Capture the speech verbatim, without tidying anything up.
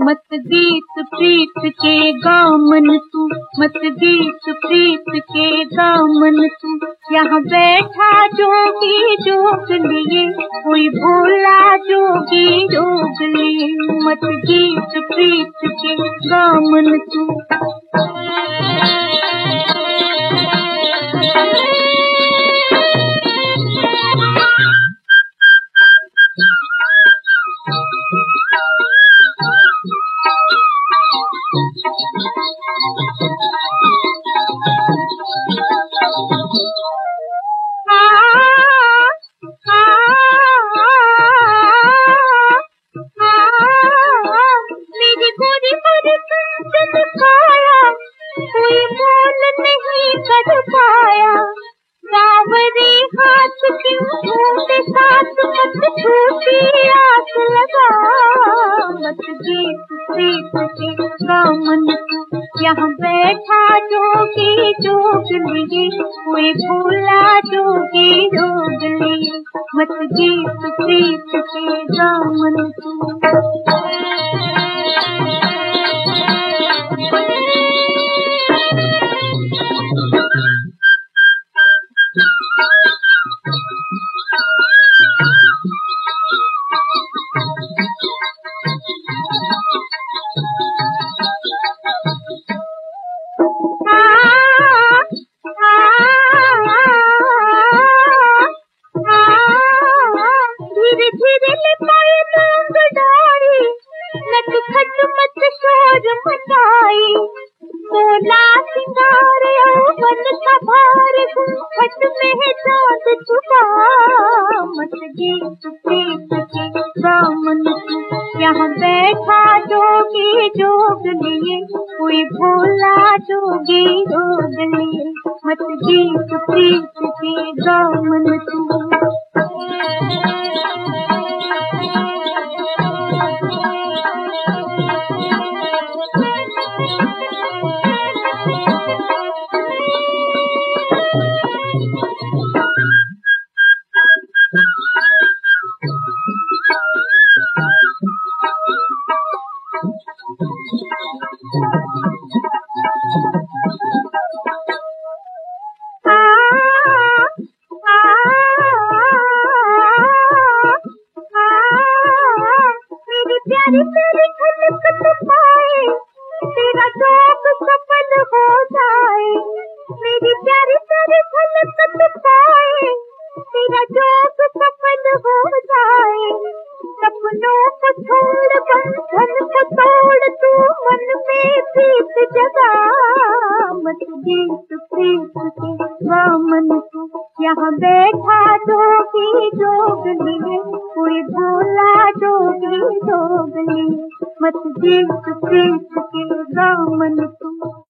मत गीत प्रीत के गामन तू, मत गीत प्रीत के गामन तू। यहाँ बैठा जोगी जोग लिए, कोई भोला जोगी जोग लिए। मत गीत प्रीत के गामन तू। कोई मोल नहीं कर पाया, सावरे हाथ क्यों ढूंढे साथ, मत छूटी आस लगा। मत गीत प्रीत के गामन तू। यहाँ बैठा जोगी जोग लिए, कोई भोला जोगी जोग लिए। मत गीत प्रीत के गामन तू। धीरे धीरे लिपाए मूंग डाली, नटखट मत शोर मचाई। सोला सिंगार यौवन का भार, घूंघट में चाँद छुपा। मत गीत प्रीत के गामन तू। यहाँ बैठा जोगी जोग लिए, कोई भोला जोगी जोग लिए। मत गीत प्रीत के गामन तू। प्यारी तेरी खलकत पाए, तेरा शौक सफल हो जाए। मेरी प्यारी तेरी खलकत पाए, तेरा शौक सफल हो जाए। सपनों को छोड़ बंधन को तोड़, तू मन में प्रीत जगा। मत गीत प्रीत के गामन तू। यहाँ बैठा जोगी जोग लिए, कोई भोला जोगी जोग लिए। मत गीत प्रीत के गामन तू।